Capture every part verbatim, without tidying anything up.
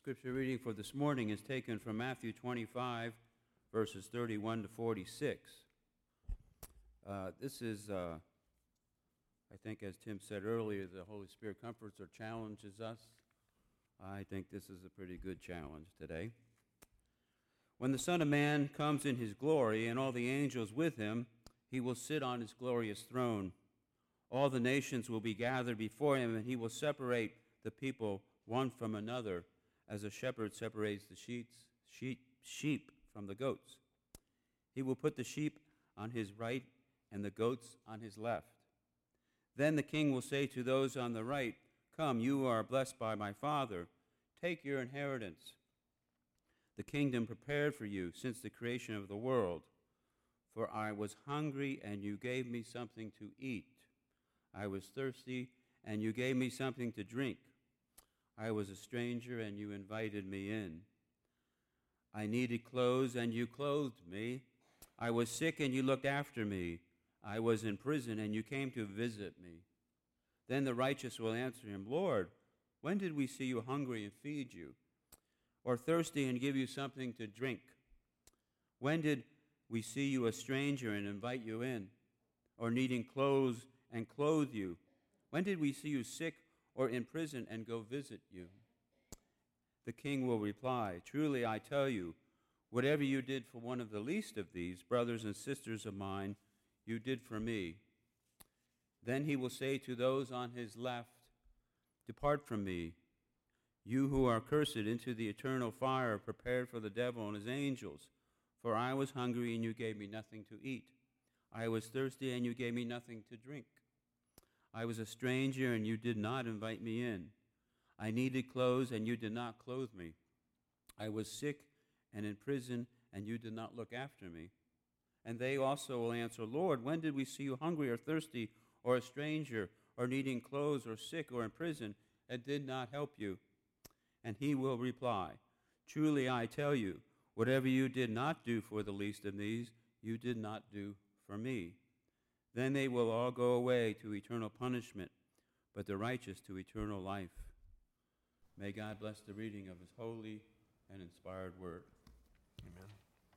scripture reading for this morning is taken from Matthew twenty-five, verses thirty-one to forty-six. Uh, this is, uh, I think, as Tim said earlier, the Holy Spirit comforts or challenges us. I think this is a pretty good challenge today. When the Son of Man comes in his glory and all the angels with him, he will sit on his glorious throne. All the nations will be gathered before him, and he will separate the people one from another, as a shepherd separates the sheets, sheep, sheep from the goats. He will put the sheep on his right and the goats on his left. Then the king will say to those on the right, "Come, you are blessed by my Father. Take your inheritance, the kingdom prepared for you since the creation of the world. For I was hungry, and you gave me something to eat. I was thirsty, and you gave me something to drink. I was a stranger, and you invited me in. I needed clothes, and you clothed me. I was sick, and you looked after me. I was in prison, and you came to visit me." Then the righteous will answer him, "Lord, when did we see you hungry and feed you, or thirsty and give you something to drink? When did we see you a stranger and invite you in, or needing clothes and clothe you? When did we see you sick or in prison and go visit you?" The king will reply, "Truly I tell you, whatever you did for one of the least of these brothers and sisters of mine, you did for me." Then he will say to those on his left, "Depart from me, you who are cursed, into the eternal fire prepared for the devil and his angels. For I was hungry, and you gave me nothing to eat. I was thirsty, and you gave me nothing to drink. I was a stranger, and you did not invite me in. I needed clothes, and you did not clothe me. I was sick and in prison, and you did not look after me." And they also will answer, "Lord, when did we see you hungry or thirsty or a stranger or needing clothes or sick or in prison and did not help you?" And he will reply, "Truly I tell you, whatever you did not do for the least of these, you did not do for me." Then they will all go away to eternal punishment, but the righteous to eternal life. May God bless the reading of his holy and inspired word. Amen.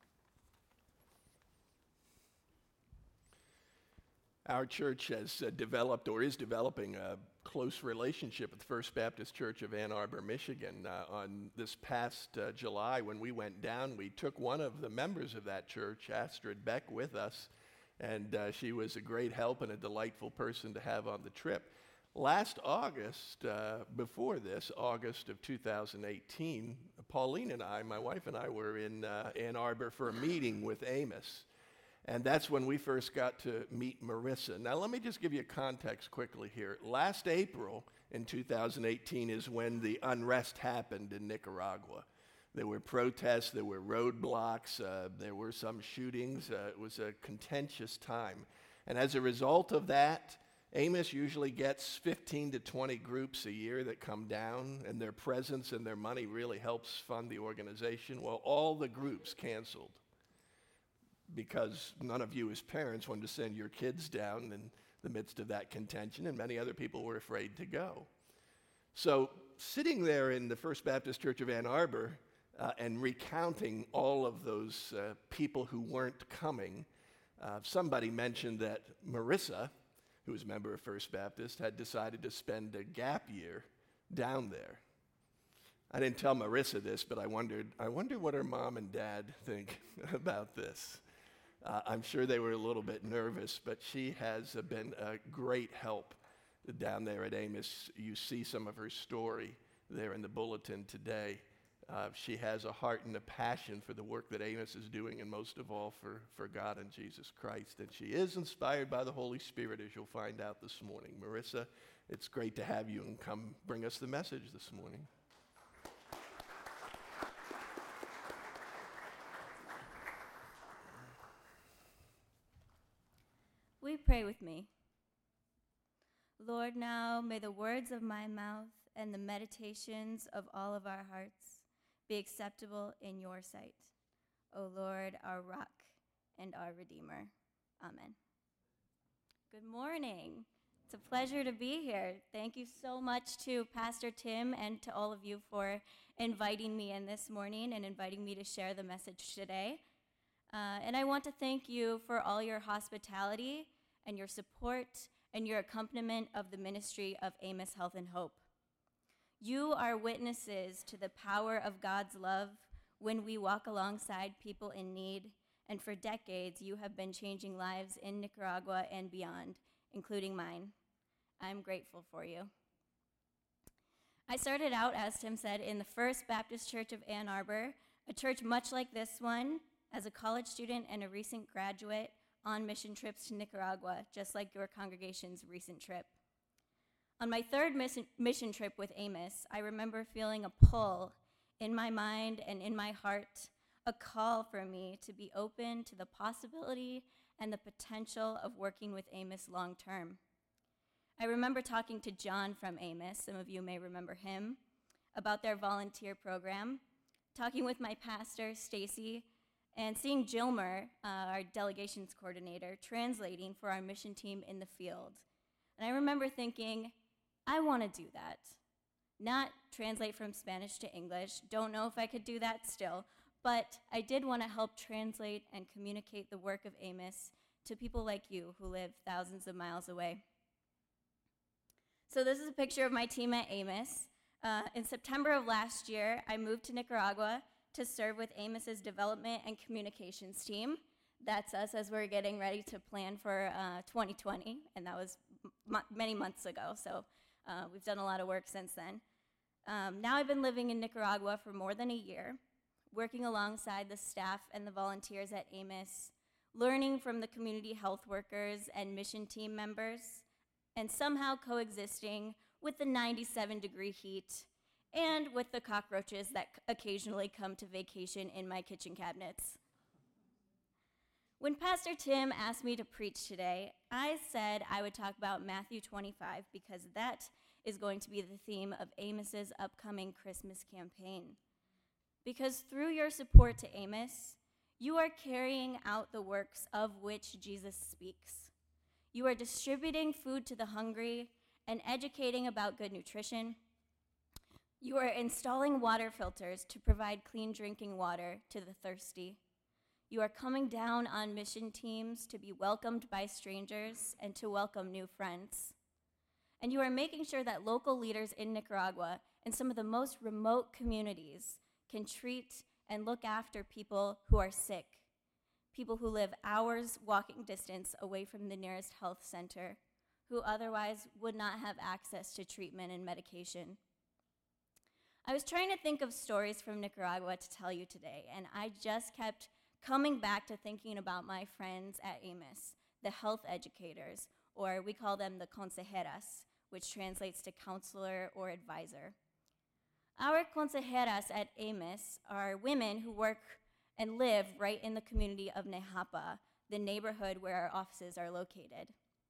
Our church has uh, developed or is developing a close relationship with First Baptist Church of Ann Arbor, Michigan. Uh, on this past uh, July, when we went down, we took one of the members of that church, Astrid Beck, with us, and uh, she was a great help and a delightful person to have on the trip. Last August, uh, before this, August of two thousand eighteen, Pauline and I, my wife and I, were in uh, Ann Arbor for a meeting with Amos. And that's when we first got to meet Marissa. Now, let me just give you context quickly here. Last April in two thousand eighteen is when the unrest happened in Nicaragua. There were protests, there were roadblocks, uh, there were some shootings. Uh, it was a contentious time. And as a result of that, Amos usually gets fifteen to twenty groups a year that come down, and their presence and their money really helps fund the organization. Well, all the groups canceled, because none of you as parents wanted to send your kids down in the midst of that contention, and many other people were afraid to go. So sitting there in the First Baptist Church of Ann Arbor uh, and recounting all of those uh, people who weren't coming, uh, somebody mentioned that Marissa, who was a member of First Baptist, had decided to spend a gap year down there. I didn't tell Marissa this, but I wondered, I wonder what her mom and dad think about this. Uh, I'm sure they were a little bit nervous, but she has uh, been a great help down there at Amos. You see some of her story there in the bulletin today. Uh, she has a heart and a passion for the work that Amos is doing, and most of all for, for God and Jesus Christ. And she is inspired by the Holy Spirit, as you'll find out this morning. Marissa, it's great to have you, and come bring us the message this morning. Will you pray with me? Lord, now may the words of my mouth and the meditations of all of our hearts be acceptable in your sight, O Lord, our rock and our Redeemer. Amen. Good morning. It's a pleasure to be here. Thank you so much to Pastor Tim and to all of you for inviting me in this morning and inviting me to share the message today. Uh, and I want to thank you for all your hospitality and your support and your accompaniment of the ministry of Amos Health and Hope. You are witnesses to the power of God's love when we walk alongside people in need, and for decades you have been changing lives in Nicaragua and beyond, including mine. I'm grateful for you. I started out, as Tim said, in the First Baptist Church of Ann Arbor, a church much like this one, as a college student and a recent graduate on mission trips to Nicaragua, just like your congregation's recent trip. On my third mission, mission trip with Amos, I remember feeling a pull in my mind and in my heart, a call for me to be open to the possibility and the potential of working with Amos long term. I remember talking to John from Amos, some of you may remember him, about their volunteer program, talking with my pastor, Stacy, and seeing Jilmer, uh, our delegations coordinator, translating for our mission team in the field. And I remember thinking, I want to do that. Not translate from Spanish to English, don't know if I could do that still, but I did want to help translate and communicate the work of Amos to people like you who live thousands of miles away. So this is a picture of my team at Amos. Uh, in September of last year, I moved to Nicaragua to serve with Amos's development and communications team. That's us as we're getting ready to plan for uh, twenty twenty, and that was m- many months ago, so uh, we've done a lot of work since then. Um, now I've been living in Nicaragua for more than a year, working alongside the staff and the volunteers at Amos, learning from the community health workers and mission team members, and somehow coexisting with the ninety-seven degree heat and with the cockroaches that c- occasionally come to vacation in my kitchen cabinets. When Pastor Tim asked me to preach today, I said I would talk about Matthew twenty-five because that is going to be the theme of Amos's upcoming Christmas campaign. Because through your support to Amos, you are carrying out the works of which Jesus speaks. You are distributing food to the hungry and educating about good nutrition. You are installing water filters to provide clean drinking water to the thirsty. You are coming down on mission teams to be welcomed by strangers and to welcome new friends. And you are making sure that local leaders in Nicaragua and some of the most remote communities can treat and look after people who are sick, people who live hours walking distance away from the nearest health center, who otherwise would not have access to treatment and medication. I was trying to think of stories from Nicaragua to tell you today, and I just kept coming back to thinking about my friends at Amos, the health educators, or we call them the consejeras, which translates to counselor or advisor. Our consejeras at Amos are women who work and live right in the community of Nejapa, the neighborhood where our offices are located.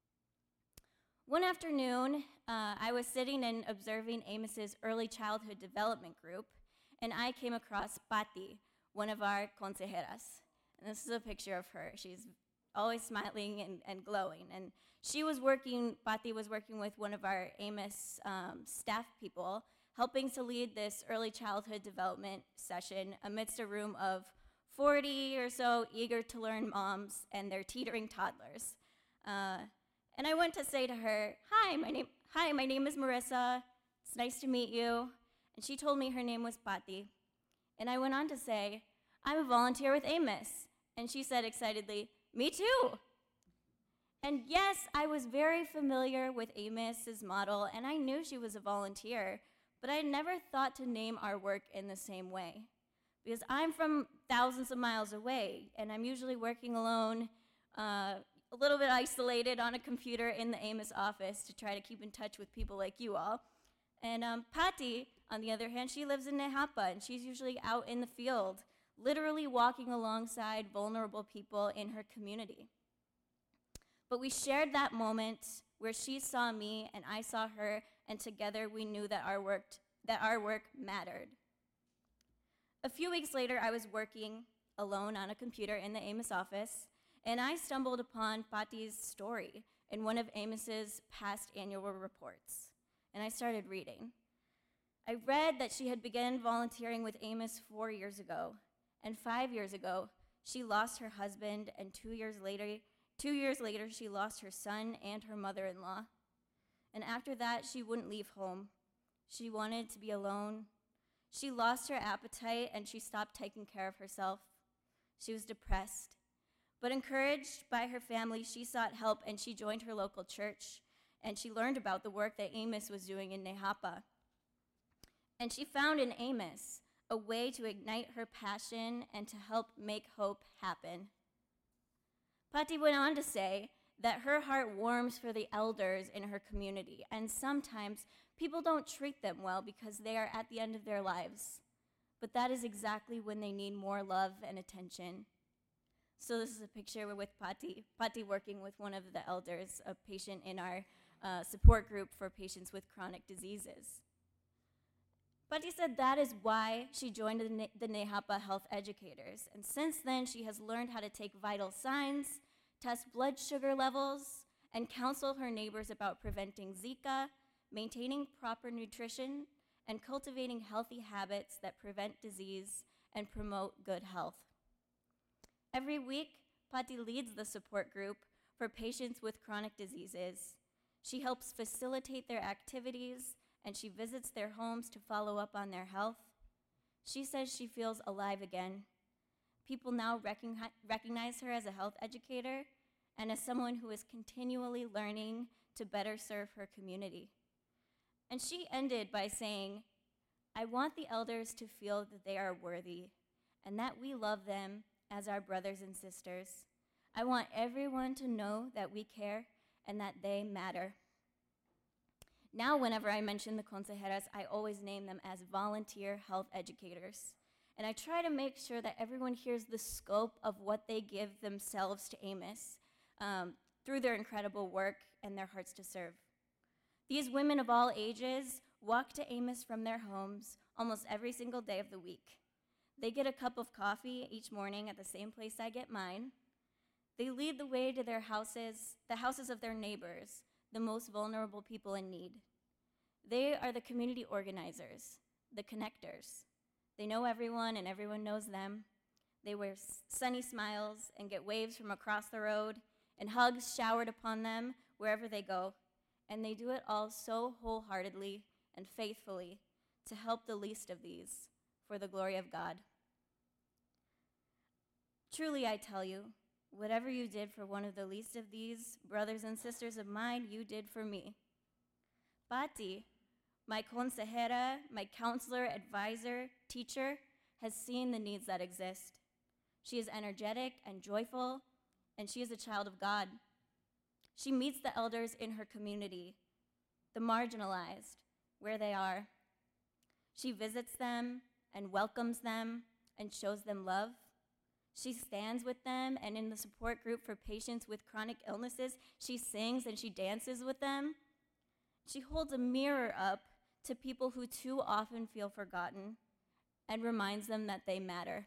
One afternoon, uh, I was sitting and observing Amos's early childhood development group, and I came across Pati, one of our consejeras. And this is a picture of her. She's always smiling and, and glowing. And she was working, Pati was working with one of our Amos um, staff people, helping to lead this early childhood development session amidst a room of forty or so eager to learn moms and their teetering toddlers. Uh, and I went to say to her, hi, my name, hi, my name is Marissa. It's nice to meet you. And she told me her name was Pati. And I went on to say, I'm a volunteer with Amos. And she said excitedly, me too. And yes, I was very familiar with Amos's model, and I knew she was a volunteer, but I never thought to name our work in the same way. Because I'm from thousands of miles away, and I'm usually working alone, uh, a little bit isolated on a computer in the Amos office to try to keep in touch with people like you all. And um, Pati, on the other hand, she lives in Nejapa, and she's usually out in the field, literally walking alongside vulnerable people in her community. But we shared that moment where she saw me and I saw her, and together we knew that our work, that our work mattered. A few weeks later, I was working alone on a computer in the Amos office, and I stumbled upon Pati's story in one of Amos's past annual reports, and I started reading. I read that she had begun volunteering with Amos four years ago, and five years ago, she lost her husband, and two years later, two years later, she lost her son and her mother-in-law. And after that, she wouldn't leave home. She wanted to be alone. She lost her appetite, and she stopped taking care of herself. She was depressed. But encouraged by her family, she sought help, and she joined her local church, and she learned about the work that Amos was doing in Nehapa. And she found in Amos a way to ignite her passion and to help make hope happen. Patti went on to say that her heart warms for the elders in her community, and sometimes people don't treat them well because they are at the end of their lives. But that is exactly when they need more love and attention. So this is a picture with Patti, Patti working with one of the elders, a patient in our uh, support group for patients with chronic diseases. Patti said that is why she joined the, Ne- the Nehapa Health Educators. And since then, she has learned how to take vital signs, test blood sugar levels, and counsel her neighbors about preventing Zika, maintaining proper nutrition, and cultivating healthy habits that prevent disease and promote good health. Every week, Patti leads the support group for patients with chronic diseases. She helps facilitate their activities, and she visits their homes to follow up on their health. She says she feels alive again. People now recogni- recognize her as a health educator and as someone who is continually learning to better serve her community. And she ended by saying, I want the elders to feel that they are worthy and that we love them as our brothers and sisters. I want everyone to know that we care and that they matter. Now, whenever I mention the consejeras, I always name them as volunteer health educators. And I try to make sure that everyone hears the scope of what they give themselves to Amos um, through their incredible work and their hearts to serve. These women of all ages walk to Amos from their homes almost every single day of the week. They get a cup of coffee each morning at the same place I get mine. They lead the way to their houses, the houses of their neighbors, the most vulnerable people in need. They are the community organizers, the connectors. They know everyone and everyone knows them. They wear sunny smiles and get waves from across the road and hugs showered upon them wherever they go. And they do it all so wholeheartedly and faithfully to help the least of these for the glory of God. Truly, I tell you, whatever you did for one of the least of these brothers and sisters of mine, you did for me. Patti, my consejera, my counselor, advisor, teacher, has seen the needs that exist. She is energetic and joyful, and she is a child of God. She meets the elders in her community, the marginalized, where they are. She visits them and welcomes them and shows them love. She stands with them, and in the support group for patients with chronic illnesses, she sings and she dances with them. She holds a mirror up to people who too often feel forgotten and reminds them that they matter.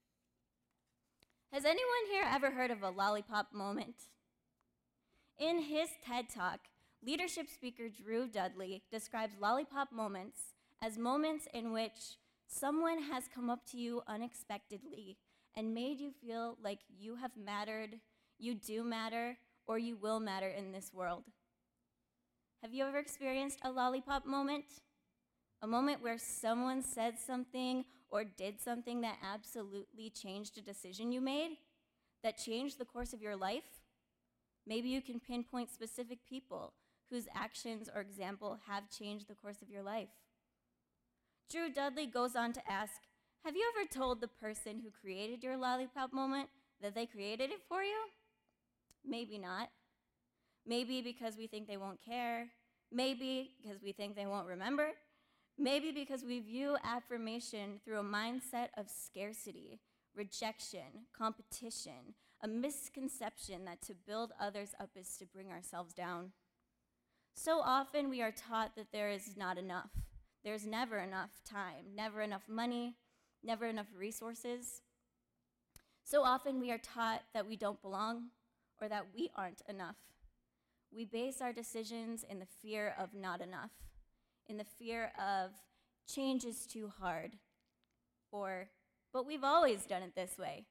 Has anyone here ever heard of a lollipop moment? In his TED Talk, leadership speaker Drew Dudley describes lollipop moments as moments in which someone has come up to you unexpectedly and made you feel like you have mattered, you do matter, or you will matter in this world. Have you ever experienced a lollipop moment? A moment where someone said something or did something that absolutely changed a decision you made, that changed the course of your life? Maybe you can pinpoint specific people whose actions or example have changed the course of your life. Drew Dudley goes on to ask, have you ever told the person who created your lollipop moment that they created it for you? Maybe not. Maybe because we think they won't care. Maybe because we think they won't remember. Maybe because we view affirmation through a mindset of scarcity, rejection, competition, a misconception that to build others up is to bring ourselves down. So often we are taught that there is not enough. There's never enough time, never enough money, never enough resources. So often we are taught that we don't belong or that we aren't enough. We base our decisions in the fear of not enough, in the fear of change is too hard, or, but we've always done it this way.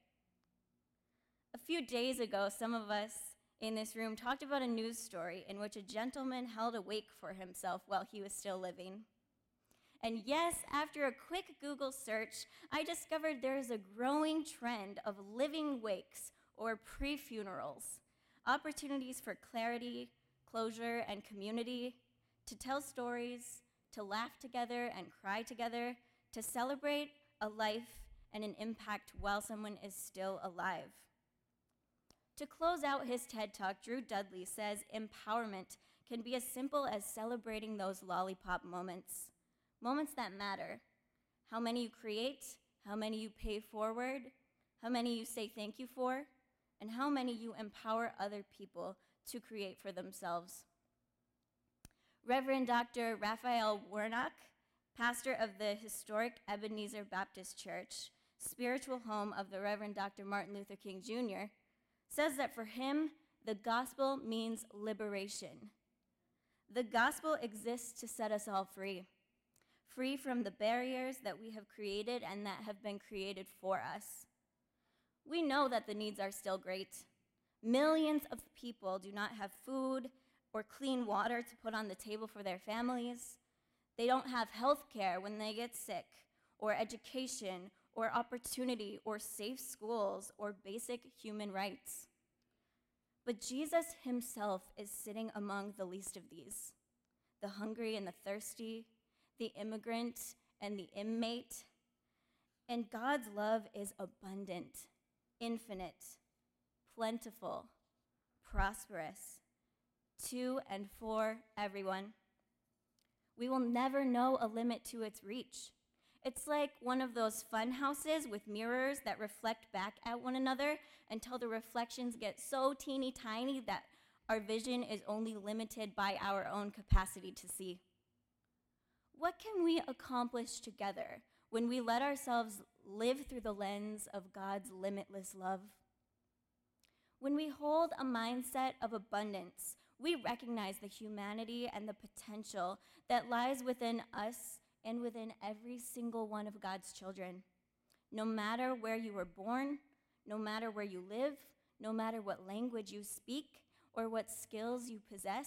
A few days ago, some of us in this room talked about a news story in which a gentleman held a wake for himself while he was still living. And yes, after a quick Google search, I discovered there is a growing trend of living wakes or pre-funerals, opportunities for clarity, closure, and community, to tell stories, to laugh together and cry together, to celebrate a life and an impact while someone is still alive. To close out his TED Talk, Drew Dudley says empowerment can be as simple as celebrating those lollipop moments, moments that matter. How many you create, how many you pay forward, how many you say thank you for, and how many you empower other people to create for themselves. Reverend Doctor Raphael Warnock, pastor of the historic Ebenezer Baptist Church, spiritual home of the Reverend Doctor Martin Luther King Junior, says that for him, the gospel means liberation. The gospel exists to set us all free, free from the barriers that we have created and that have been created for us. We know that the needs are still great. Millions of people do not have food or clean water to put on the table for their families. They don't have health care when they get sick, or education, or opportunity, or safe schools, or basic human rights. But Jesus himself is sitting among the least of these, the hungry and the thirsty, the immigrant and the inmate. And God's love is abundant, infinite, plentiful, prosperous, to and for everyone. We will never know a limit to its reach. It's like one of those fun houses with mirrors that reflect back at one another until the reflections get so teeny tiny that our vision is only limited by our own capacity to see. What can we accomplish together when we let ourselves live through the lens of God's limitless love? When we hold a mindset of abundance, we recognize the humanity and the potential that lies within us and within every single one of God's children. No matter where you were born, no matter where you live, no matter what language you speak or what skills you possess,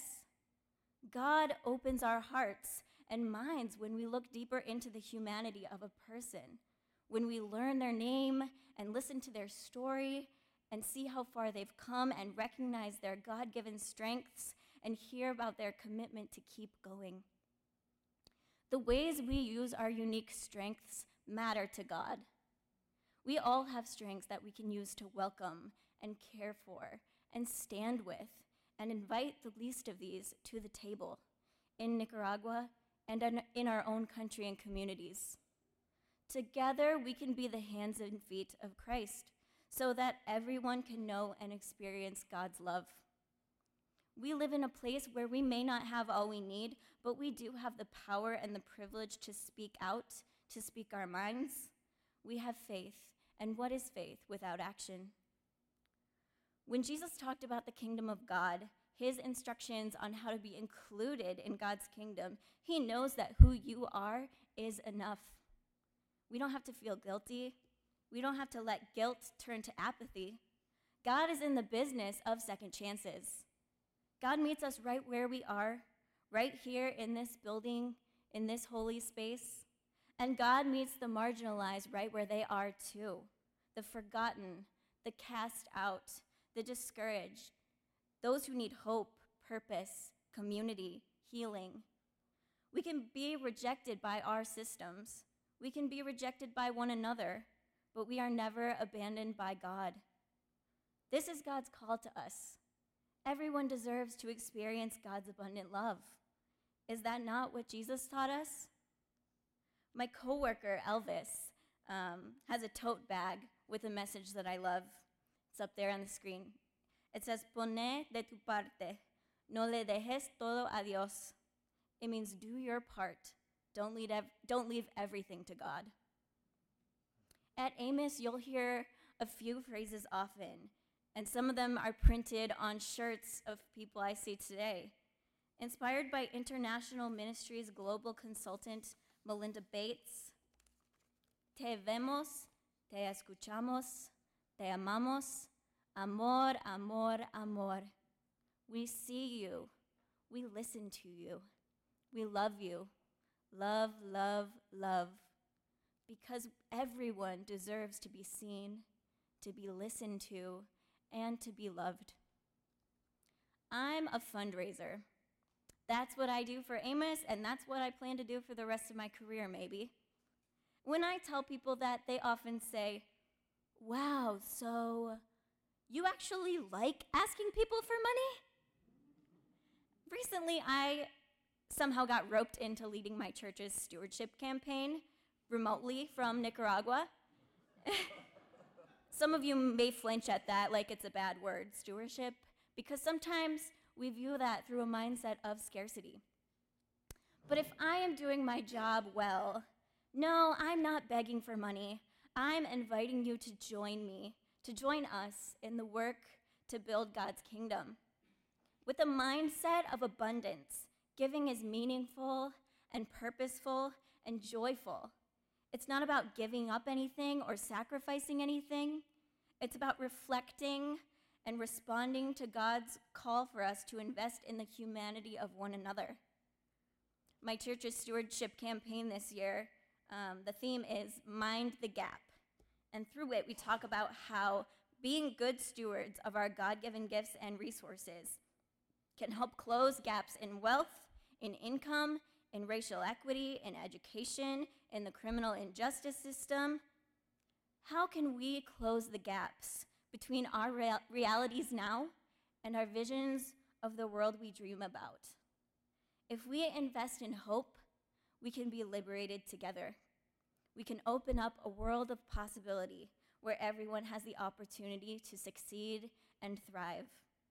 God opens our hearts and minds when we look deeper into the humanity of a person, when we learn their name and listen to their story and see how far they've come and recognize their God-given strengths and hear about their commitment to keep going. The ways we use our unique strengths matter to God. We all have strengths that we can use to welcome and care for and stand with and invite the least of these to the table in Nicaragua and in our own country and communities. Together, we can be the hands and feet of Christ so that everyone can know and experience God's love. We live in a place where we may not have all we need, but we do have the power and the privilege to speak out, to speak our minds. We have faith, and what is faith without action? When Jesus talked about the kingdom of God, his instructions on how to be included in God's kingdom, he knows that who you are is enough. We don't have to feel guilty. We don't have to let guilt turn to apathy. God is in the business of second chances. God meets us right where we are, right here in this building, in this holy space. And God meets the marginalized right where they are too, the forgotten, the cast out, the discouraged, those who need hope, purpose, community, healing. We can be rejected by our systems. We can be rejected by one another, but we are never abandoned by God. This is God's call to us. Everyone deserves to experience God's abundant love. Is that not what Jesus taught us? My coworker, Elvis, um, has a tote bag with a message that I love. It's up there on the screen. It says, "Pone de tu parte, no le dejes todo a Dios." It means do your part. Don't leave, ev- don't leave everything to God. At Amos, you'll hear a few phrases often. And some of them are printed on shirts of people I see today. Inspired by International Ministries global consultant Melinda Bates, te vemos, te escuchamos, te amamos, amor, amor, amor. We see you, we listen to you, we love you, love, love, love, because everyone deserves to be seen, to be listened to, and to be loved. I'm a fundraiser. That's what I do for Amos, and that's what I plan to do for the rest of my career, maybe. When I tell people that, they often say, wow, so you actually like asking people for money? Recently, I somehow got roped into leading my church's stewardship campaign remotely from Nicaragua. Some of you may flinch at that like it's a bad word, stewardship, because sometimes we view that through a mindset of scarcity. But if I am doing my job well, no, I'm not begging for money. I'm inviting you to join me, to join us in the work to build God's kingdom. With a mindset of abundance, giving is meaningful and purposeful and joyful. It's not about giving up anything or sacrificing anything. It's about reflecting and responding to God's call for us to invest in the humanity of one another. My church's stewardship campaign this year, um, the theme is Mind the Gap. And through it, we talk about how being good stewards of our God-given gifts and resources can help close gaps in wealth, in income, in racial equity, in education, in the criminal injustice system. How can we close the gaps between our rea- realities now and our visions of the world we dream about? If we invest in hope, we can be liberated together. We can open up a world of possibility where everyone has the opportunity to succeed and thrive.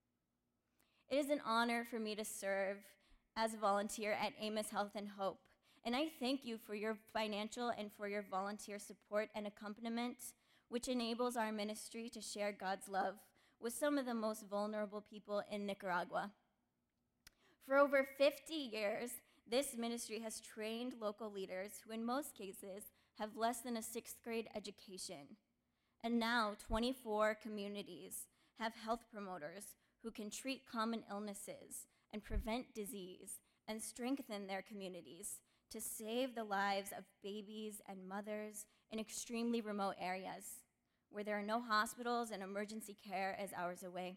It is an honor for me to serve as a volunteer at Amos Health and Hope, and I thank you for your financial and for your volunteer support and accompaniment, which enables our ministry to share God's love with some of the most vulnerable people in Nicaragua. For over fifty years, this ministry has trained local leaders who in most cases have less than a sixth grade education. And now twenty-four communities have health promoters who can treat common illnesses and prevent disease and strengthen their communities to save the lives of babies and mothers in extremely remote areas where there are no hospitals and emergency care is hours away.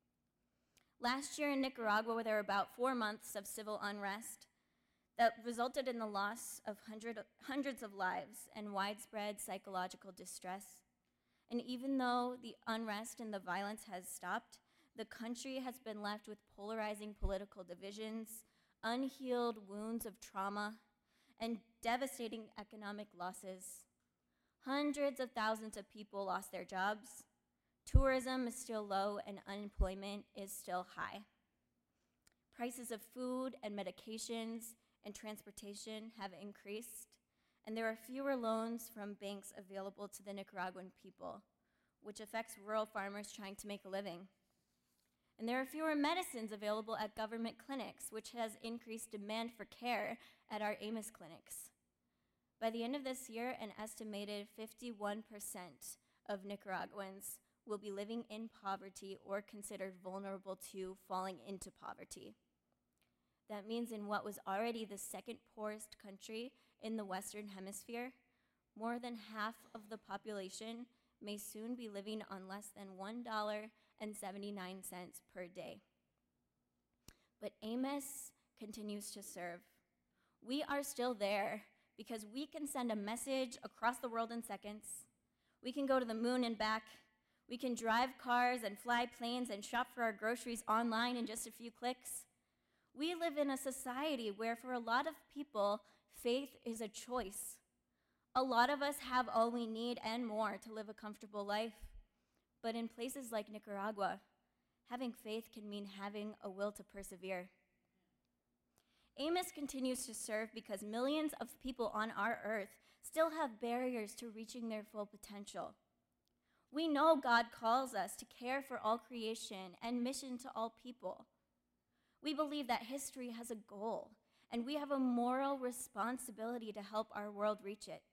Last year in Nicaragua, there were about four months of civil unrest that resulted in the loss of hundred, hundreds of lives and widespread psychological distress. And even though the unrest and the violence has stopped, the country has been left with polarizing political divisions, unhealed wounds of trauma, and devastating economic losses. Hundreds of thousands of people lost their jobs. Tourism is still low and unemployment is still high. Prices of food and medications and transportation have increased, and there are fewer loans from banks available to the Nicaraguan people, which affects rural farmers trying to make a living. And there are fewer medicines available at government clinics, which has increased demand for care at our Amos clinics. By the end of this year, an estimated fifty-one percent of Nicaraguans will be living in poverty or considered vulnerable to falling into poverty. That means in what was already the second poorest country in the Western Hemisphere, more than half of the population may soon be living on less than one dollar and seventy-nine cents per day. But Amos continues to serve. We are still there because we can send a message across the world in seconds. We can go to the moon and back. We can drive cars and fly planes and shop for our groceries online in just a few clicks. We live in a society where for a lot of people, faith is a choice. A lot of us have all we need and more to live a comfortable life. But in places like Nicaragua, having faith can mean having a will to persevere. Amos continues to serve because millions of people on our earth still have barriers to reaching their full potential. We know God calls us to care for all creation and mission to all people. We believe that history has a goal, and we have a moral responsibility to help our world reach it.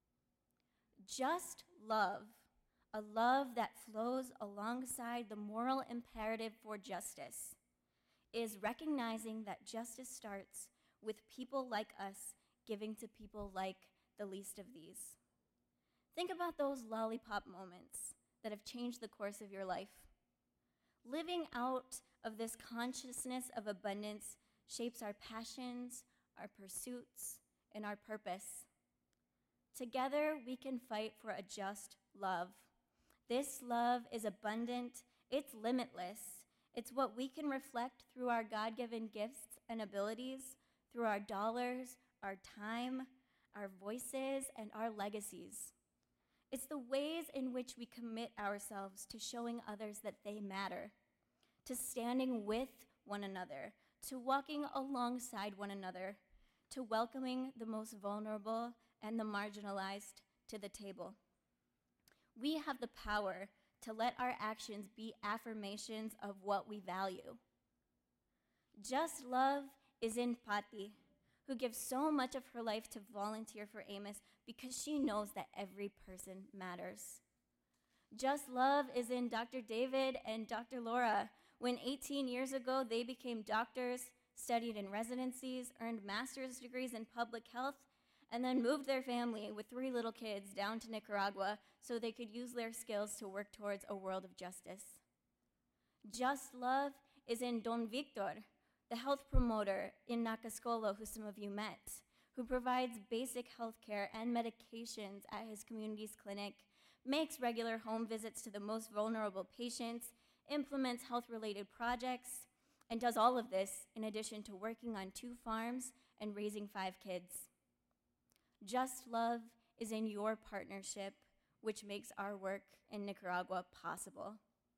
Just love, a love that flows alongside the moral imperative for justice, is recognizing that justice starts with people like us giving to people like the least of these. Think about those lollipop moments that have changed the course of your life. Living out of this consciousness of abundance shapes our passions, our pursuits, and our purpose. Together, we can fight for a just love. This love is abundant, it's limitless. It's what we can reflect through our God-given gifts and abilities, through our dollars, our time, our voices, and our legacies. It's the ways in which we commit ourselves to showing others that they matter, to standing with one another, to walking alongside one another, to welcoming the most vulnerable and the marginalized to the table. We have the power to let our actions be affirmations of what we value. Just love is in Patti, who gives so much of her life to volunteer for Amos because she knows that every person matters. Just love is in Doctor David and Doctor Laura. When eighteen years ago they became doctors, studied in residencies, earned master's degrees in public health, and then moved their family with three little kids down to Nicaragua so they could use their skills to work towards a world of justice. Just love is in Don Victor, the health promoter in Nacascolo, who some of you met, who provides basic health care and medications at his community's clinic, makes regular home visits to the most vulnerable patients, implements health-related projects, and does all of this in addition to working on two farms and raising five kids. Just love is in your partnership, which makes our work in Nicaragua possible.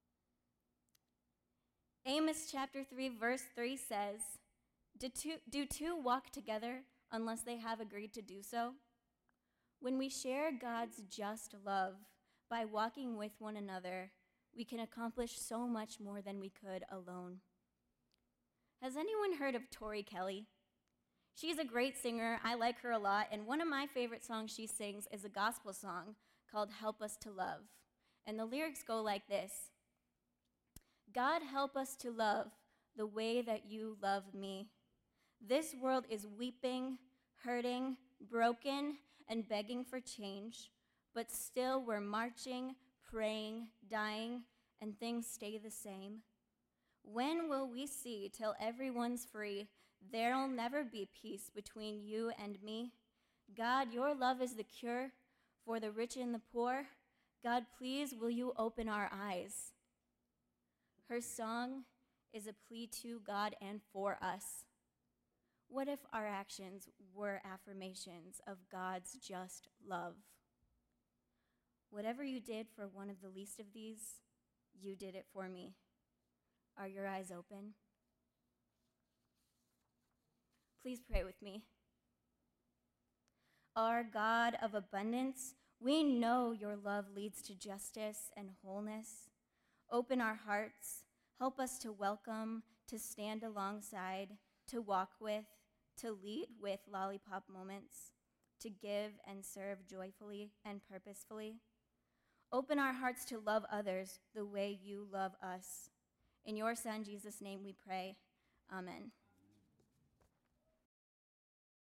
Amos chapter three, verse three says, do two, do two walk together unless they have agreed to do so? When we share God's just love by walking with one another, we can accomplish so much more than we could alone. Has anyone heard of Tori Kelly? She's a great singer. I like her a lot, and one of my favorite songs she sings is a gospel song called Help Us to Love. And the lyrics go like this: God, help us to love the way that you love me. This world is weeping, hurting, broken, and begging for change, but still we're marching, praying, dying, and things stay the same. When will we see till everyone's free? There'll never be peace between you and me. God, your love is the cure for the rich and the poor. God, please, will you open our eyes? Her song is a plea to God and for us. What if our actions were affirmations of God's just love? Whatever you did for one of the least of these, you did it for me. Are your eyes open? Please pray with me. Our God of abundance, we know your love leads to justice and wholeness. Open our hearts, help us to welcome, to stand alongside, to walk with, to lead with lollipop moments, to give and serve joyfully and purposefully. Open our hearts to love others the way you love us. In your Son, Jesus' name we pray. Amen.